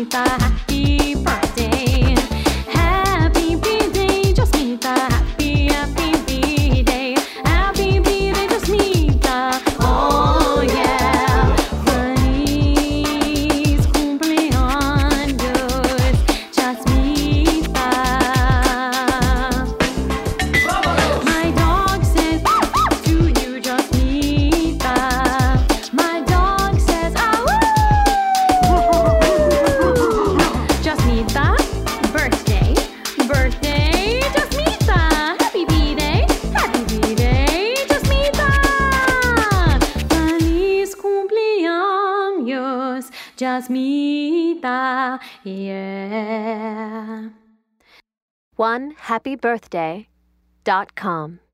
Jasmita, happy birthday. Happy birthday, Jasmita, happy birthday. Happy birthday, Jasmita. Oh yeah. Feliz cumpleaños, Jasmita. My dog says to you, Jasmita. My dog says, Jasmita, birthday, birthday, Jasmita. Happy birthday, Jasmita. Feliz cumpleaños, Jasmita, yeah. OneHappyBirthday.com